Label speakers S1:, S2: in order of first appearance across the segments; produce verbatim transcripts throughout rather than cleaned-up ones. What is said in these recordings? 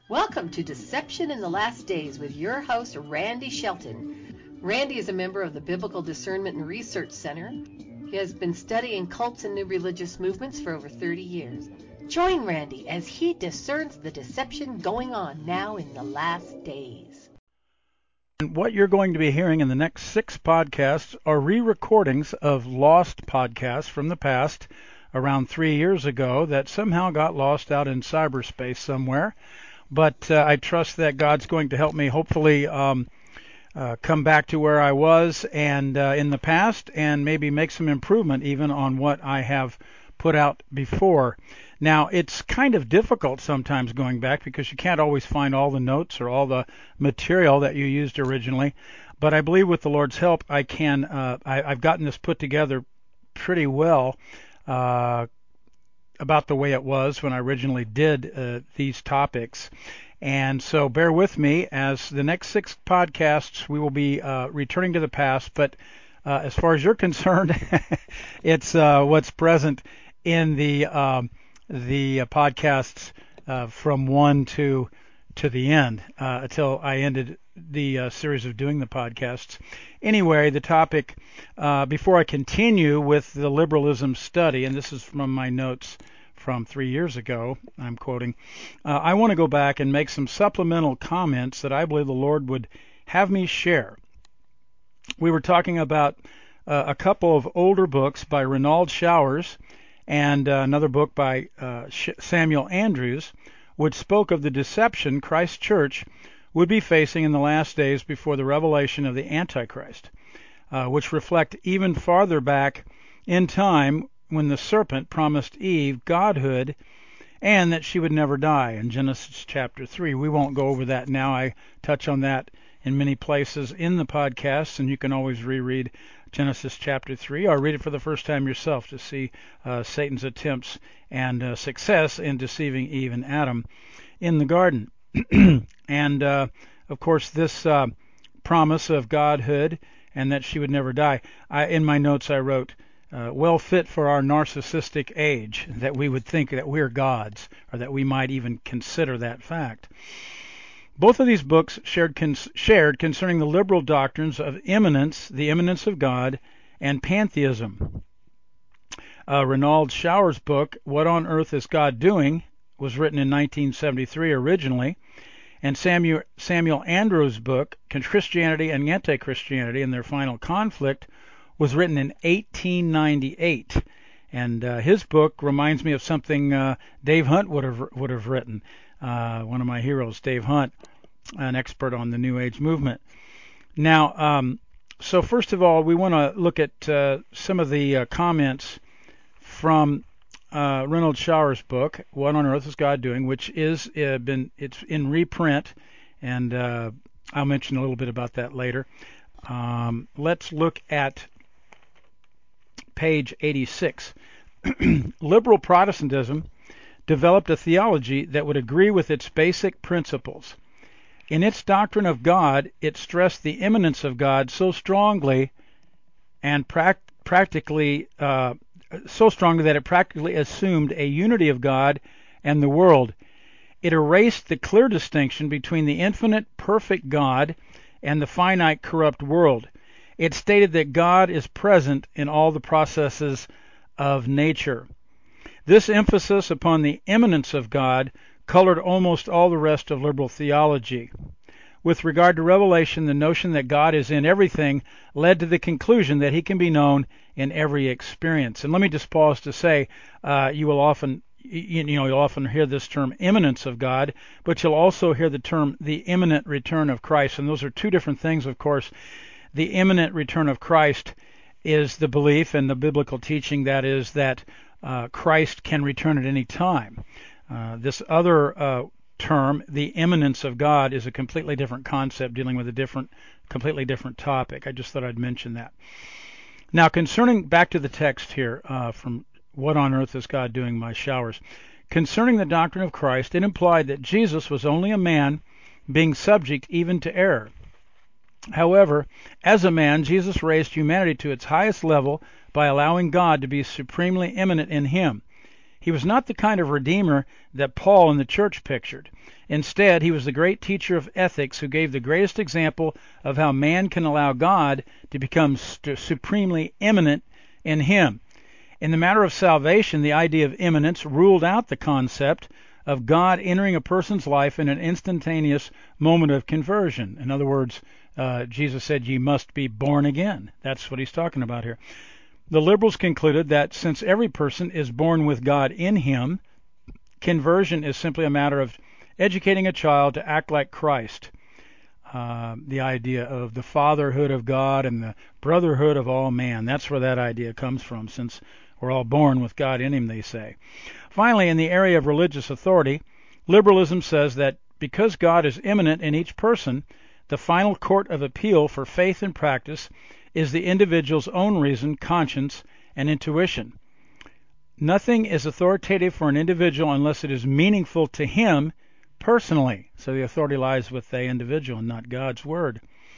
S1: Welcome to Deception in the Last Days with your host, Randy Shelton. Randy is a member of the Biblical Discernment and Research Center. He has been studying cults and new religious movements for over thirty years. Join Randy as he discerns the deception going on now in the last days.
S2: What you're going to be hearing in the next six podcasts are re-recordings of lost podcasts from the past, around three years ago, that somehow got lost out in cyberspace somewhere. But uh, I trust that God's going to help me hopefully um, uh, come back to where I was and uh, in the past, and maybe make some improvement even on what I have put out before. Now, it's kind of difficult sometimes going back because you can't always find all the notes or all the material that you used originally. But I believe with the Lord's help, I can. Uh, I, I've gotten this put together pretty well. Uh, about the way it was when I originally did uh, these topics. And so bear with me as the next six podcasts we will be uh, returning to the past, but uh, as far as you're concerned, it's uh, what's present in the um, the uh, podcasts uh, from one to to the end uh, until I ended the uh, series of doing the podcasts. Anyway, the topic, uh, before I continue with the liberalism study, and this is from my notes from three years ago, I'm quoting, uh, I want to go back and make some supplemental comments that I believe the Lord would have me share. We were talking about uh, a couple of older books by Renald Showers and uh, another book by uh, Samuel Andrews, which spoke of the deception Christ's church would be facing in the last days before the revelation of the Antichrist, uh, which reflect even farther back in time when the serpent promised Eve godhood and that she would never die in Genesis chapter three. We won't go over that now. I touch on that in many places in the podcast, and you can always reread Genesis chapter three or read it for the first time yourself to see uh, Satan's attempts and uh, success in deceiving Eve and Adam in the garden. And, uh, of course, this uh, promise of godhood and that she would never die. I, in my notes I wrote, uh, well fit for our narcissistic age, that we would think that we're gods, or that we might even consider that fact. Both of these books shared, cons- shared concerning the liberal doctrines of immanence, the immanence of God, and pantheism. Uh, Renald Showers' book, What on Earth is God Doing?, was written in nineteen seventy-three originally, and Samuel, Samuel Andrews' book, Christianity and Anti-Christianity and Their Final Conflict, was written in eighteen ninety-eight. And uh, his book reminds me of something uh, Dave Hunt would have would have written. Uh, one of my heroes, Dave Hunt, an expert on the New Age movement. Now, um, so first of all, we want to look at uh, some of the uh, comments from uh, Renald Showers' book, What on Earth is God Doing?, which is uh, been it's in reprint, and uh, I'll mention a little bit about that later. Um, let's look at page eighty-six. Liberal Protestantism developed a theology that would agree with its basic principles. In its doctrine of God, it stressed the immanence of God so strongly and prac- practically uh, so strongly that it practically assumed a unity of God and the world. It erased the clear distinction between the infinite, perfect God and the finite, corrupt world. It stated that God is present in all the processes of nature. This emphasis upon the immanence of God colored almost all the rest of liberal theology. With regard to revelation, the notion that God is in everything led to the conclusion that he can be known in every experience. And let me just pause to say, uh, you will often, you, you know, you'll often hear this term immanence of God, but you'll also hear the term the imminent return of Christ. And those are two different things, of course. The imminent return of Christ is the belief and the biblical teaching that is that uh, Christ can return at any time. Uh, this other uh, term, the immanence of God, is a completely different concept dealing with a different, completely different topic. I just thought I'd mention that. Now, concerning, back to the text here uh, from What on Earth is God Doing? My Showers. Concerning the doctrine of Christ, it implied that Jesus was only a man being subject even to error. However, as a man, Jesus raised humanity to its highest level by allowing God to be supremely immanent in him. He was not the kind of redeemer that Paul and the church pictured. Instead, he was the great teacher of ethics who gave the greatest example of how man can allow God to become st- supremely immanent in him. In the matter of salvation, the idea of immanence ruled out the concept of God entering a person's life in an instantaneous moment of conversion. In other words, uh, Jesus said, "Ye must be born again." That's what he's talking about here. The liberals concluded that since every person is born with God in him, conversion is simply a matter of educating a child to act like Christ. Uh, the idea of the fatherhood of God and the brotherhood of all man. That's where that idea comes from, since we're all born with God in him, they say. Finally, in the area of religious authority, liberalism says that because God is immanent in each person, the final court of appeal for faith and practice is the individual's own reason, conscience, and intuition. Nothing is authoritative for an individual unless it is meaningful to him personally. So the authority lies with the individual and not God's word.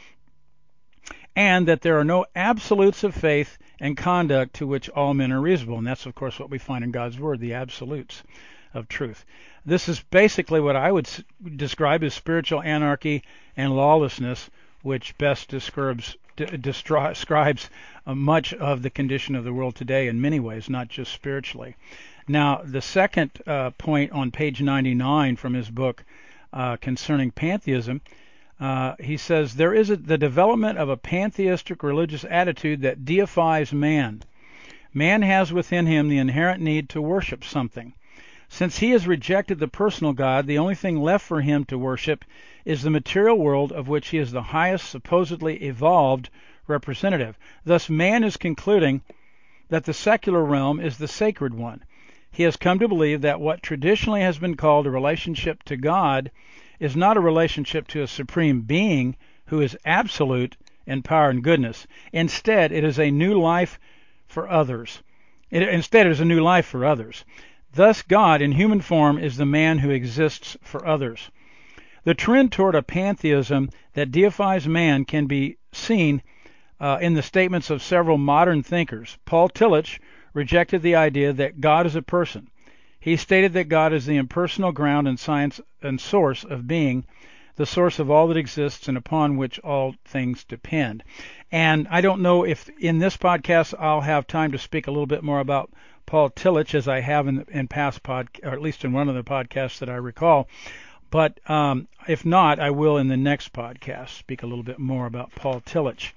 S2: And that there are no absolutes of faith and conduct to which all men are reasonable. And that's, of course, what we find in God's word, the absolutes of truth. This is basically what I would describe as spiritual anarchy and lawlessness, which best describes describes uh, much of the condition of the world today in many ways, not just spiritually. Now, the second uh, point on page ninety-nine from his book uh, concerning pantheism, uh, he says, there is a, the development of a pantheistic religious attitude that deifies man. Man has within him the inherent need to worship something. Since he has rejected the personal God, the only thing left for him to worship is the material world of which he is the highest supposedly evolved representative. Thus, man is concluding that the secular realm is the sacred one. He has come to believe that what traditionally has been called a relationship to God is not a relationship to a supreme being who is absolute in power and goodness. Instead, it is a new life for others. It, instead, it is a new life for others. Thus, God in human form is the man who exists for others. The trend toward a pantheism that deifies man can be seen uh, in the statements of several modern thinkers. Paul Tillich rejected the idea that God is a person. He stated that God is the impersonal ground and science and source of being, the source of all that exists and upon which all things depend. And I don't know if in this podcast I'll have time to speak a little bit more about Paul Tillich, as I have in, in past pod, or at least in one of the podcasts that I recall. But um, if not, I will in the next podcast speak a little bit more about Paul Tillich.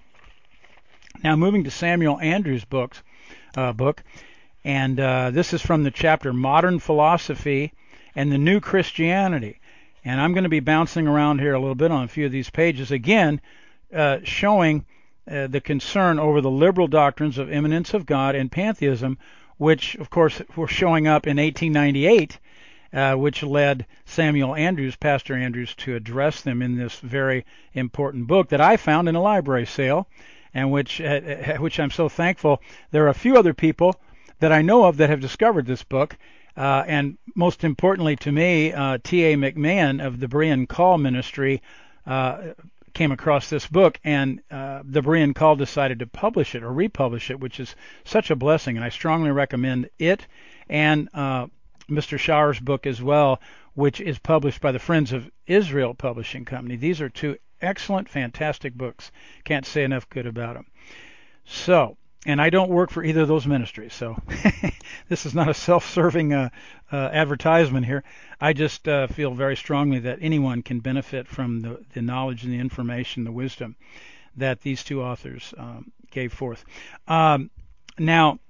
S2: Now, moving to Samuel Andrews' books, uh, book, and uh, this is from the chapter Modern Philosophy and the New Christianity. And I'm going to be bouncing around here a little bit on a few of these pages, again, uh, showing uh, the concern over the liberal doctrines of immanence of God and pantheism, which, of course, were showing up in eighteen ninety-eight, uh, which led Samuel Andrews, Pastor Andrews, to address them in this very important book that I found in a library sale, and which, uh, which I'm so thankful. There are a few other people that I know of that have discovered this book, uh, and most importantly to me, uh, T A McMahon of the Berean Call Ministry uh, came across this book, and uh, the Berean Call decided to publish it or republish it, which is such a blessing, and I strongly recommend it and uh, Mister Shower's book as well, which is published by the Friends of Israel Publishing Company. These are two excellent, fantastic books. Can't say enough good about them. So, and I don't work for either of those ministries, so this is not a self-serving uh, uh, advertisement here. I just uh, feel very strongly that anyone can benefit from the, the knowledge and the information, the wisdom that these two authors um, gave forth. Um, now,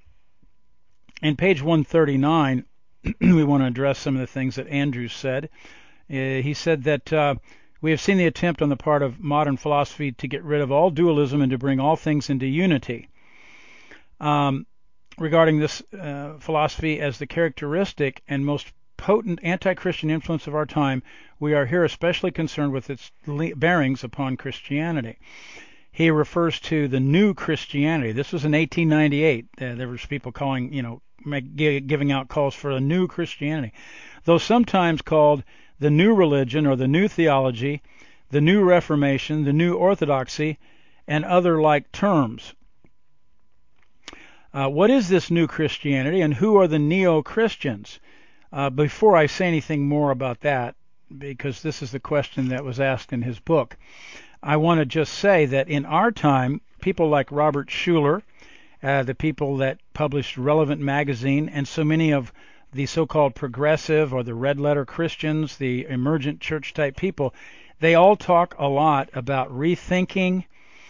S2: in page one thirty-nine, we want to address some of the things that Andrews said. Uh, he said that uh, we have seen the attempt on the part of modern philosophy to get rid of all dualism and to bring all things into unity. Um, regarding this uh, philosophy as the characteristic and most potent anti-Christian influence of our time, we are here especially concerned with its le- bearings upon Christianity. He refers to the new Christianity. This was in eighteen ninety-eight. Uh, there was people calling, you know, make, giving out calls for a new Christianity, though sometimes called the new religion or the new theology, the new Reformation, the new Orthodoxy, and other like terms. Uh, what is this new Christianity, and who are the neo-Christians? Uh, before I say anything more about that, because this is the question that was asked in his book, I want to just say that in our time, people like Robert Schuller, uh, the people that published Relevant Magazine, and so many of the so-called progressive or the red letter Christians, the emergent church type people, they all talk a lot about rethinking,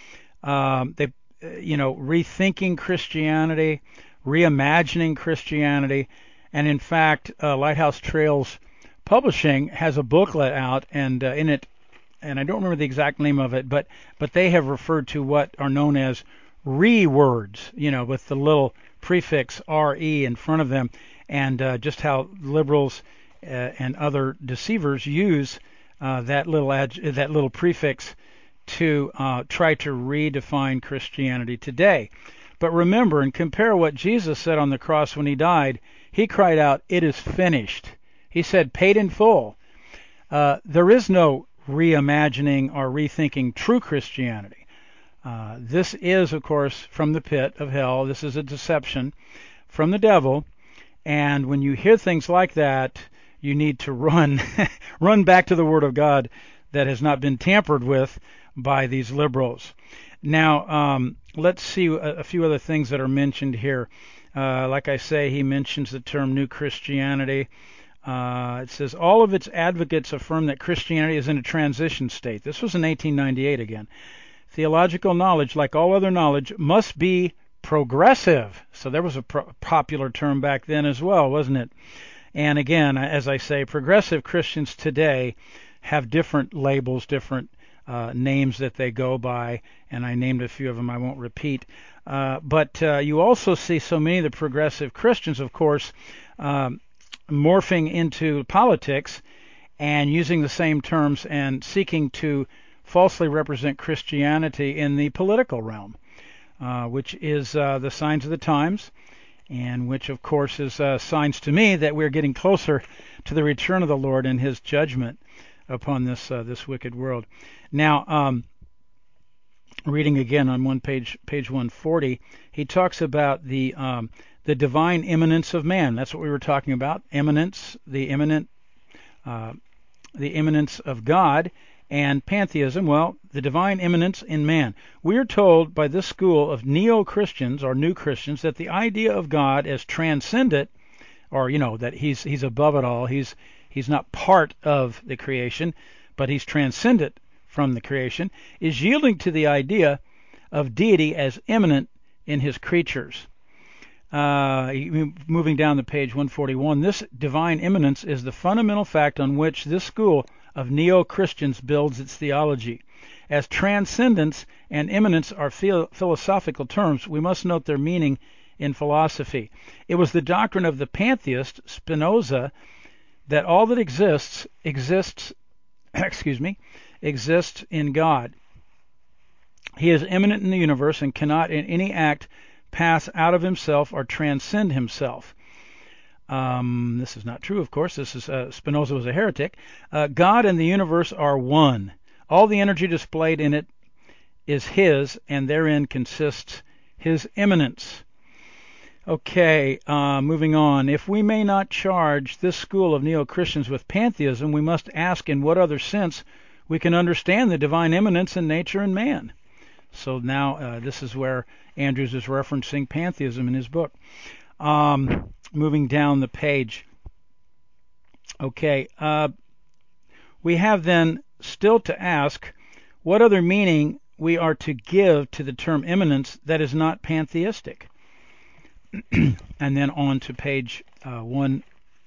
S2: um, they, you know, rethinking Christianity, reimagining Christianity. And in fact, uh, Lighthouse Trails Publishing has a booklet out, and uh, in it, and I don't remember the exact name of it, but but they have referred to what are known as re-words, you know, with the little prefix R E in front of them, and uh, just how liberals uh, and other deceivers use uh, that little ad- that little prefix to uh, try to redefine Christianity today. But remember and compare what Jesus said on the cross when he died. He cried out, "It is finished." He said, paid in full. Uh, there is no reimagining or rethinking true Christianity. Uh, this is, of course, from the pit of hell. This is a deception from the devil. And when you hear things like that, you need to run, run back to the Word of God that has not been tampered with by these liberals. Now, um, let's see a, a few other things that are mentioned here. Uh, like I say, he mentions the term New Christianity. Uh, it says, all of its advocates affirm that Christianity is in a transition state. This was in eighteen ninety-eight again. Theological knowledge, like all other knowledge, must be progressive. So there was a pro- popular term back then as well, wasn't it? And again, as I say, progressive Christians today have different labels, different uh, names that they go by, and I named a few of them I won't repeat. Uh, but uh, you also see so many of the progressive Christians, of course, um, morphing into politics and using the same terms and seeking to falsely represent Christianity in the political realm, uh, which is uh, the signs of the times, and which, of course, is uh, signs to me that we're getting closer to the return of the Lord and His judgment upon this uh, this wicked world. Now, um, reading again on one page, page one forty, he talks about the um, the divine immanence of man. That's what we were talking about. Immanence, the immanent, uh, the immanence of God, and pantheism. Well, the divine immanence in man. We are told by this school of neo-Christians or new Christians that the idea of God as transcendent, or you know that he's he's above it all. He's he's not part of the creation, but he's transcendent from the creation, is yielding to the idea of deity as immanent in his creatures. Uh, moving down to page one forty-one, this divine immanence is the fundamental fact on which this school of neo-Christians builds its theology. As transcendence and immanence are phil- philosophical terms, we must note their meaning in philosophy. It was the doctrine of the pantheist Spinoza that all that exists exists, excuse me, exists in God. He is immanent in the universe and cannot in any act pass out of himself or transcend himself. Um, this is not true, of course. This is uh, Spinoza was a heretic. Uh, God and the universe are one. All the energy displayed in it is his, and therein consists his immanence. Okay, uh, moving on. If we may not charge this school of neo-Christians with pantheism, we must ask in what other sense we can understand the divine immanence in nature and man. So now uh, this is where Andrews is referencing pantheism in his book. Um, moving down the page. Okay, uh, we have then still to ask what other meaning we are to give to the term immanence that is not pantheistic. And then on to page uh, one.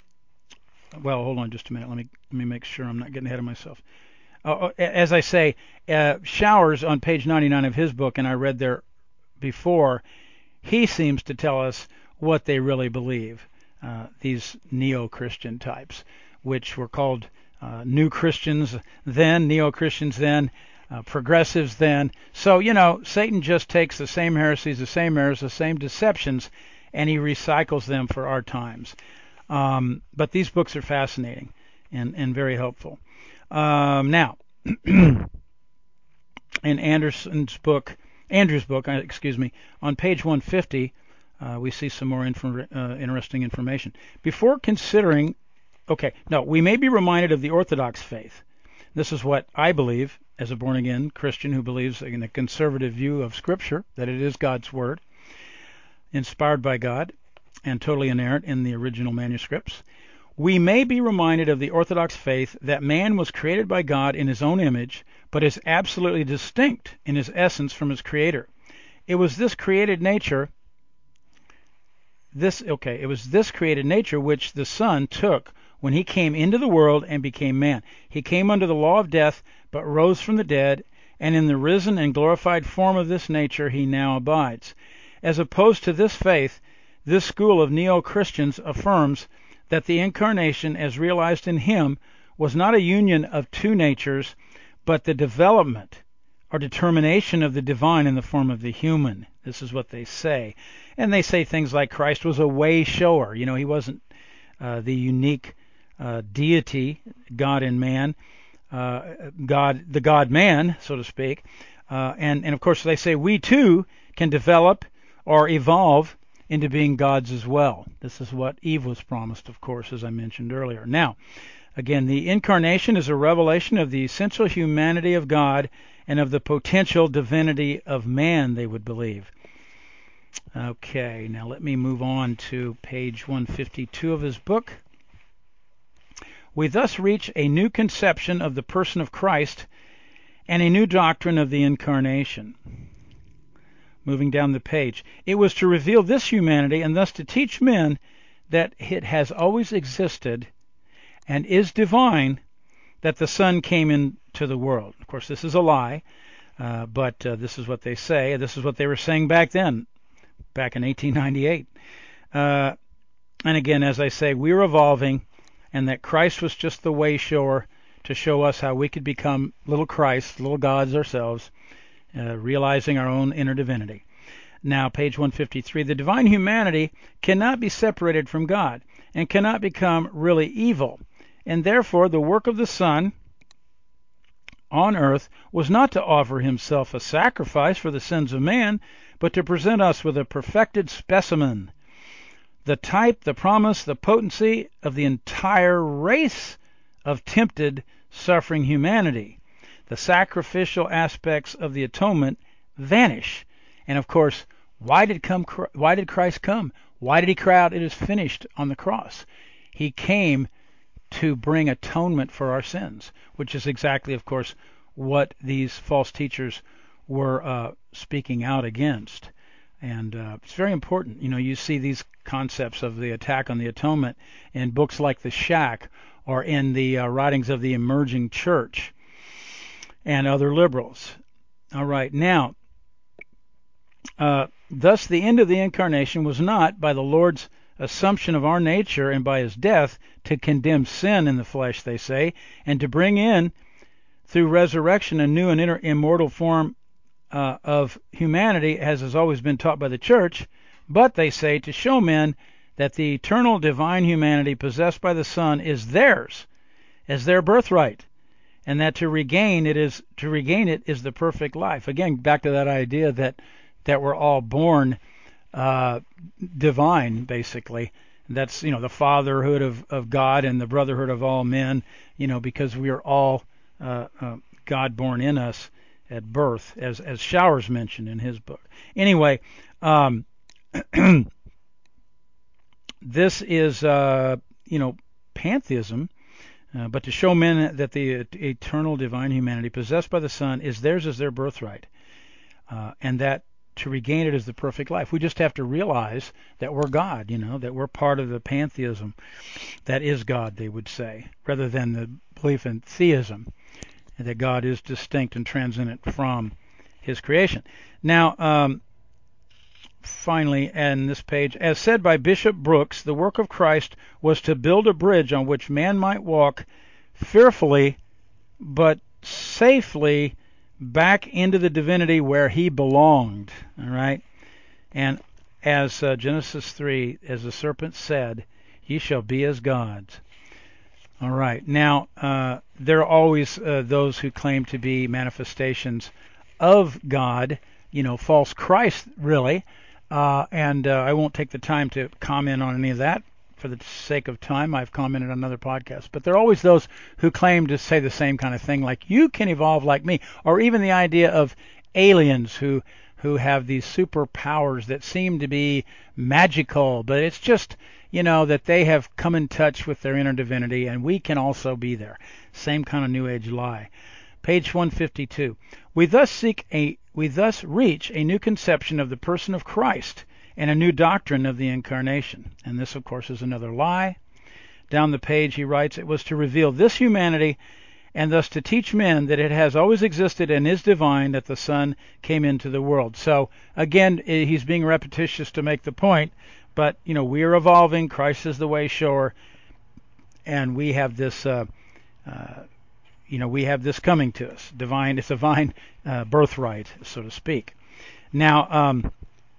S2: Well, hold on just a minute. Let me let me make sure I'm not getting ahead of myself. Uh, as I say, uh, Showers on page ninety-nine of his book, and I read there before, he seems to tell us what they really believe, uh, these neo-Christian types, which were called uh, New Christians then, Neo-Christians then, uh, Progressives then. So, you know, Satan just takes the same heresies, the same errors, the same deceptions, and he recycles them for our times. Um, but these books are fascinating and, and very helpful. Um, now, in Anderson's book, Andrew's book, excuse me, on page one fifty, uh, we see some more infor- uh, interesting information. Before considering, okay, no, we may be reminded of the Orthodox faith. This is what I believe as a born-again Christian who believes in a conservative view of Scripture, that it is God's Word, inspired by God, and totally inerrant in the original manuscripts. We may be reminded of the Orthodox faith that man was created by God in his own image, but is absolutely distinct in his essence from his Creator. It was this created nature, this okay, it was this created nature which the Son took when he came into the world and became man. He came under the law of death, but rose from the dead, and in the risen and glorified form of this nature he now abides. As opposed to this faith, this school of neo-Christians affirms that the incarnation as realized in him was not a union of two natures, but the development or determination of the divine in the form of the human. This is what they say. And they say things like Christ was a way shower. You know, he wasn't uh, the unique uh, deity, God and man, uh, God, the God-man, so to speak. Uh, and, and of course they say we too can develop or evolve into being gods as well. This is what Eve was promised, of course, as I mentioned earlier. Now, again, the incarnation is a revelation of the essential humanity of God and of the potential divinity of man, they would believe. Okay, now let me move on to page one fifty-two of his book. We thus reach a new conception of the person of Christ and a new doctrine of the incarnation. Moving down the page. It was to reveal this humanity and thus to teach men that it has always existed and is divine that the Son came into the world. Of course, this is a lie, uh, but uh, this is what they say. This is what they were saying back then, back in eighteen ninety-eight. Uh, and again, as I say, we're evolving, and that Christ was just the way shower to show us how we could become little Christ, little gods ourselves, uh, realizing our own inner divinity. Now, page one fifty-three, the divine humanity cannot be separated from God and cannot become really evil. And therefore, the work of the Son on earth was not to offer himself a sacrifice for the sins of man, but to present us with a perfected specimen, the type, the promise, the potency of the entire race of tempted, suffering humanity. The sacrificial aspects of the atonement vanish. And of course, why did come? Why did Christ come? Why did he cry out, "It is finished," on the cross? He came to bring atonement for our sins, which is exactly, of course, what these false teachers were uh, speaking out against. And uh, it's very important. You know, you see these concepts of the attack on the atonement in books like The Shack or in the uh, writings of the Emerging Church and other liberals. All right, now, uh, thus the end of the incarnation was not by the Lord's assumption of our nature and by his death to condemn sin in the flesh, they say, and to bring in, through resurrection, a new and inner immortal form uh, of humanity, as has always been taught by the church, but, they say, to show men that the eternal divine humanity possessed by the Son is theirs, as their birthright, and that to regain it is to regain it is the perfect life. Again, back to that idea that that we're all born uh, divine, basically. That's, you know, the fatherhood of, of God and the brotherhood of all men, you know, because we are all uh, uh, God born in us at birth, as as Showers mentioned in his book. Anyway, um, this is, uh, you know, pantheism. Uh, but to show men that the eternal divine humanity possessed by the Son is theirs as their birthright, uh, and that to regain it is the perfect life. We just have to realize that we're God, you know, that we're part of the pantheism that is God, they would say, rather than the belief in theism, that God is distinct and transcendent from his creation. Now, um, finally, in this page, as said by Bishop Brooks, the work of Christ was to build a bridge on which man might walk fearfully but safely back into the divinity where he belonged. All right? And as uh, Genesis three, as the serpent said, ye shall be as gods. All right. Now, uh, there are always uh, those who claim to be manifestations of God, you know, false Christ, really. Uh, and uh, I won't take the time to comment on any of that for the sake of time. I've commented on other podcasts. But there are always those who claim to say the same kind of thing, like you can evolve like me, or even the idea of aliens who who have these superpowers that seem to be magical, but it's just, you know, that they have come in touch with their inner divinity, and we can also be there. Same kind of New Age lie. Page one fifty-two. We thus seek a we thus reach a new conception of the person of Christ and a new doctrine of the incarnation. And this, of course, is another lie. Down the page he writes, it was to reveal this humanity and thus to teach men that it has always existed and is divine, that the Son came into the world. So, again, he's being repetitious to make the point, but, you know, we are evolving. Christ is the way shower, and we have this, uh, uh, you know, we have this coming to us. Divine, it's a divine uh, birthright, so to speak. Now, um,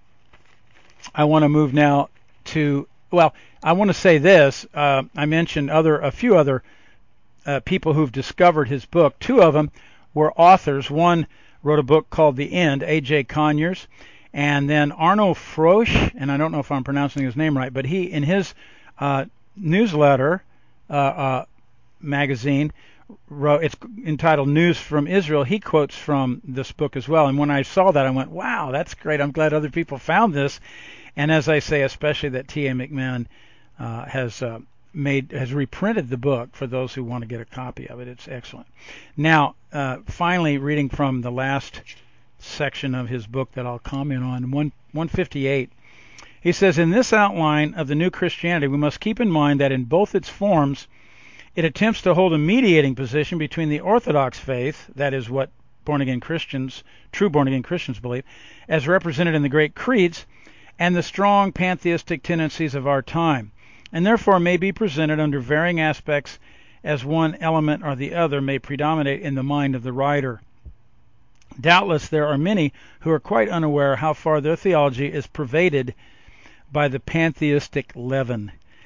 S2: I want to move now to, well, I want to say this. Uh, I mentioned other, a few other Uh, people who've discovered his book. Two of them were authors. One wrote a book called The End, A J Conyers, and then Arno Frosch, and I don't know if I'm pronouncing his name right, but he, in his uh, newsletter uh, uh, magazine, wrote, it's entitled News from Israel. He quotes from this book as well. And when I saw that, I went, wow, that's great. I'm glad other people found this. And as I say, especially that T A McMahon uh, has uh, made has reprinted the book for those who want to get a copy of it. It's excellent. Now, uh, finally, reading from the last section of his book that I'll comment on, one fifty-eight, he says, in this outline of the new Christianity, we must keep in mind that in both its forms, it attempts to hold a mediating position between the Orthodox faith, that is what born-again Christians, true born-again Christians believe, as represented in the great creeds, and the strong pantheistic tendencies of our time, and therefore may be presented under varying aspects as one element or the other may predominate in the mind of the writer. Doubtless there are many who are quite unaware how far their theology is pervaded by the pantheistic leaven.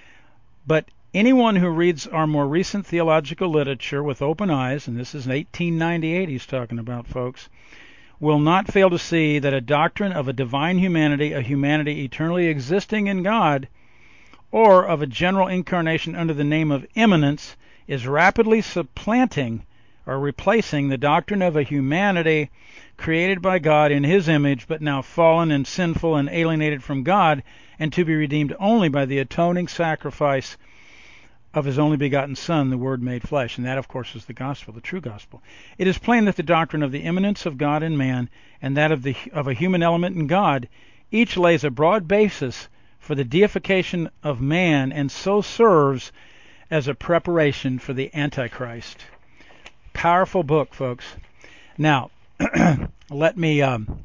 S2: But anyone who reads our more recent theological literature with open eyes, and this is eighteen ninety-eight he's talking about, folks, will not fail to see that a doctrine of a divine humanity, a humanity eternally existing in God, or of a general incarnation under the name of immanence, is rapidly supplanting or replacing the doctrine of a humanity created by God in his image, but now fallen and sinful and alienated from God, and to be redeemed only by the atoning sacrifice of his only begotten Son, the Word made flesh. And that, of course, is the gospel, the true gospel. It is plain that the doctrine of the immanence of God in man and that of the of a human element in God each lays a broad basis for the deification of man, and so serves as a preparation for the Antichrist. Powerful book, folks. Now, let me um,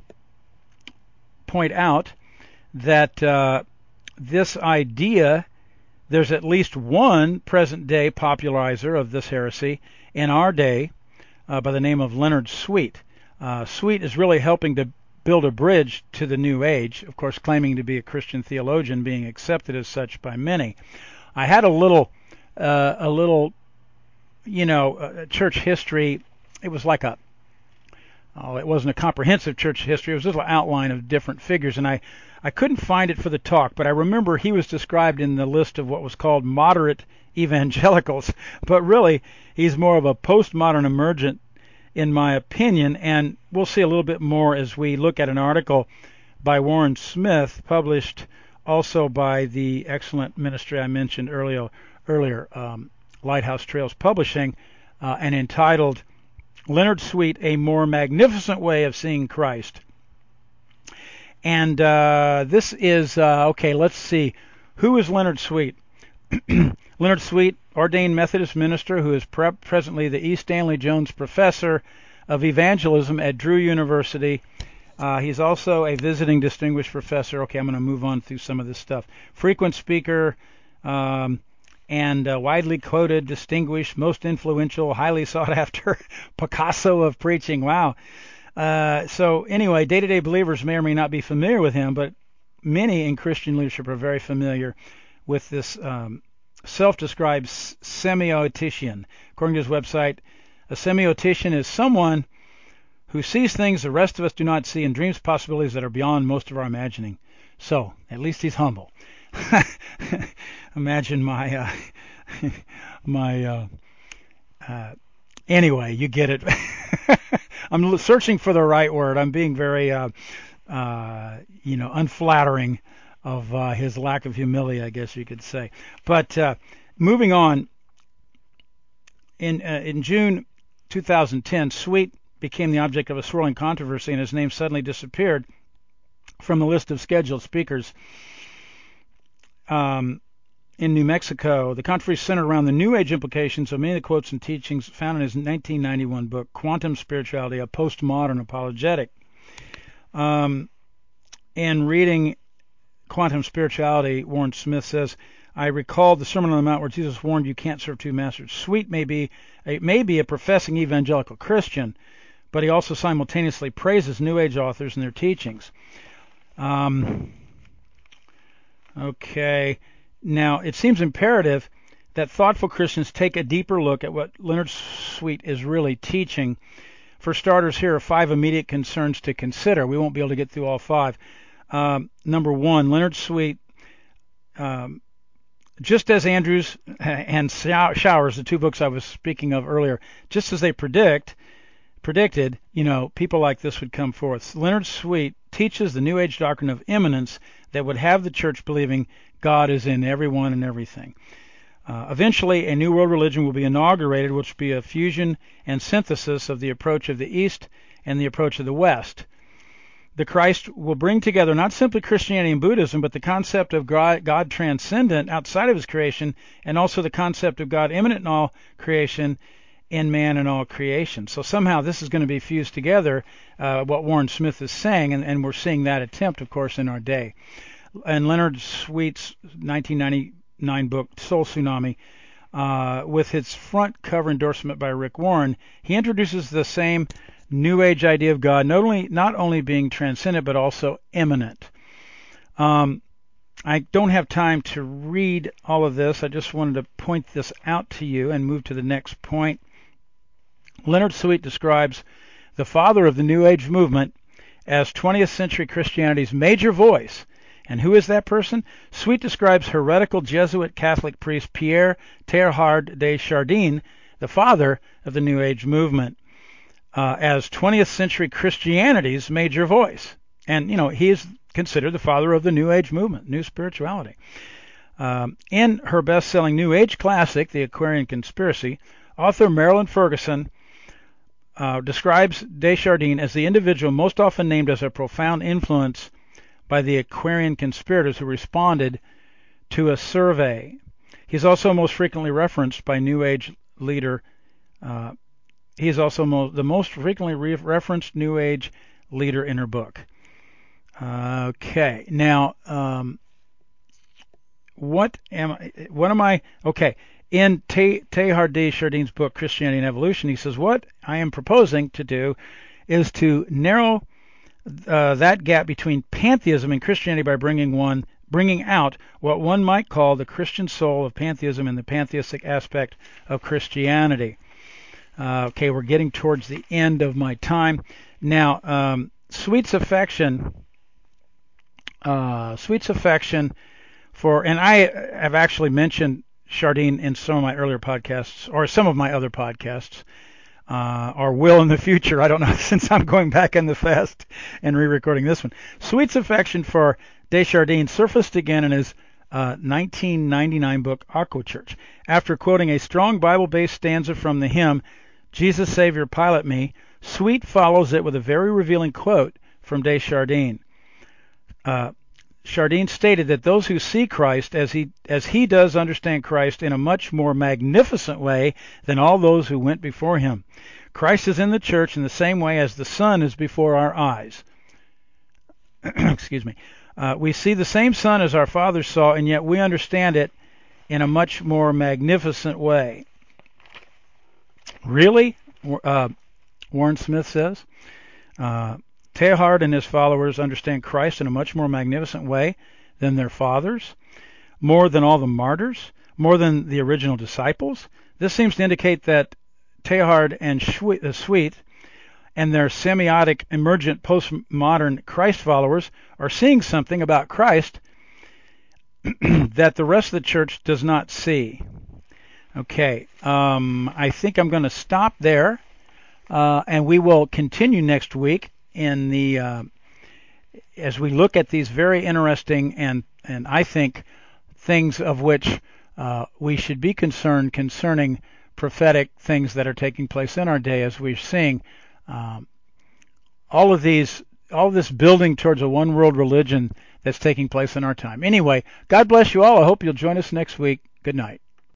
S2: point out that uh, this idea, there's at least one present-day popularizer of this heresy in our day uh, by the name of Leonard Sweet. Uh, Sweet is really helping to build a bridge to the New Age, of course claiming to be a Christian theologian, being accepted as such by many. I had a little, uh, a little, you know, uh, church history. It was like a, oh, it wasn't a comprehensive church history. It was just an outline of different figures, and I, I couldn't find it for the talk, but I remember he was described in the list of what was called moderate evangelicals, but really he's more of a postmodern emergent, in my opinion, and we'll see a little bit more as we look at an article by Warren Smith, published also by the excellent ministry I mentioned earlier, earlier um, Lighthouse Trails Publishing, uh, and entitled Leonard Sweet, A More Magnificent Way of Seeing Christ. And uh, this is, uh, okay, let's see, who is Leonard Sweet? Leonard Sweet, ordained Methodist minister who is pre- presently the E. Stanley Jones Professor of Evangelism at Drew University. Uh, he's also a visiting distinguished professor. Okay, I'm going to move on through some of this stuff. Frequent speaker um, and uh, widely quoted, distinguished, most influential, highly sought after Picasso of preaching. Wow. Uh, so anyway, day-to-day believers may or may not be familiar with him, but many in Christian leadership are very familiar with this um, self-described semiotician. According to his website, a semiotician is someone who sees things the rest of us do not see and dreams possibilities that are beyond most of our imagining. So at least he's humble. Imagine my uh, my uh, uh, anyway, you get it. I'm searching for the right word. I'm being very uh, uh, you know unflattering of uh, his lack of humility, I guess you could say. But uh, moving on, in uh, in June two thousand ten, Sweet became the object of a swirling controversy, and his name suddenly disappeared from the list of scheduled speakers. Um, in New Mexico, the controversy centered around the New Age implications of many of the quotes and teachings found in his nineteen ninety-one book, Quantum Spirituality, a Postmodern Apologetic. Um, in reading Quantum Spirituality, Warren Smith says, I recalled the Sermon on the Mount where Jesus warned you can't serve two masters. Sweet may be a, may be a professing evangelical Christian, but he also simultaneously praises New Age authors and their teachings. Um, okay. Now, it seems imperative that thoughtful Christians take a deeper look at what Leonard Sweet is really teaching. For starters, here are five immediate concerns to consider. We won't be able to get through all five. Um, number one, Leonard Sweet, um, just as Andrews and Showers, the two books I was speaking of earlier, just as they predict, predicted, you know, people like this would come forth. Leonard Sweet teaches the New Age doctrine of immanence that would have the church believing God is in everyone and everything. Uh, eventually, a new world religion will be inaugurated, which will be a fusion and synthesis of the approach of the East and the approach of the West. The Christ will bring together not simply Christianity and Buddhism, but the concept of God, God transcendent outside of his creation, and also the concept of God immanent in all creation, in man and all creation. So somehow this is going to be fused together, uh, what Warren Smith is saying, and, and we're seeing that attempt, of course, in our day. And Leonard Sweet's nineteen ninety-nine book, Soul Tsunami, uh, with its front cover endorsement by Rick Warren, he introduces the same New Age idea of God, not only not only being transcendent, but also immanent. Um, I don't have time to read all of this. I just wanted to point this out to you and move to the next point. Leonard Sweet describes the father of the New Age movement as twentieth century Christianity's major voice. And who is that person? Sweet describes heretical Jesuit Catholic priest Pierre Teilhard de Chardin, the father of the New Age movement, uh, as twentieth century Christianity's major voice. And, you know, he is considered the father of the New Age movement, New Spirituality. Um, in her best-selling New Age classic, The Aquarian Conspiracy, author Marilyn Ferguson uh, describes Desjardins as the individual most often named as a profound influence by the Aquarian conspirators who responded to a survey. He's also most frequently referenced by New Age leader. Uh, he is also mo- the most frequently re- referenced New Age leader in her book. Uh, okay, now um, what am I? What am I? Okay, in Te- Teilhard de Chardin's book Christianity and Evolution, he says what I am proposing to do is to narrow Uh, that gap between pantheism and Christianity by bringing one, bringing out what one might call the Christian soul of pantheism and the pantheistic aspect of Christianity. Uh, okay, we're getting towards the end of my time now. Um, Sweet's affection, uh, Sweet's affection for, and I have actually mentioned Chardin in some of my earlier podcasts, or some of my other podcasts. Uh, or will in the future. I don't know, since I'm going back in the fast and re-recording this one. Sweet's affection for Desjardins surfaced again in his uh, nineteen ninety-nine book, Aqua Church. After quoting a strong Bible-based stanza from the hymn, Jesus Savior Pilot Me, Sweet follows it with a very revealing quote from Desjardins. Uh, Chardin stated that those who see Christ as he as he does understand Christ in a much more magnificent way than all those who went before him. Christ is in the church in the same way as the sun is before our eyes. Excuse me. Uh, we see the same sun as our fathers saw, and yet we understand it in a much more magnificent way. Really? Uh, Warren Smith says. Uh, Teilhard and his followers understand Christ in a much more magnificent way than their fathers, more than all the martyrs, more than the original disciples. This seems to indicate that Teilhard and Sweet and their semiotic, emergent, postmodern Christ followers are seeing something about Christ that the rest of the church does not see. Okay, um, I think I'm going to stop there, uh, and we will continue next week in the uh, as we look at these very interesting and and I think things of which uh, we should be concerned concerning prophetic things that are taking place in our day, as we're seeing um, all of these, all of this building towards a one world religion that's taking place in our time. Anyway, God bless you all. I hope you'll join us next week. Good night.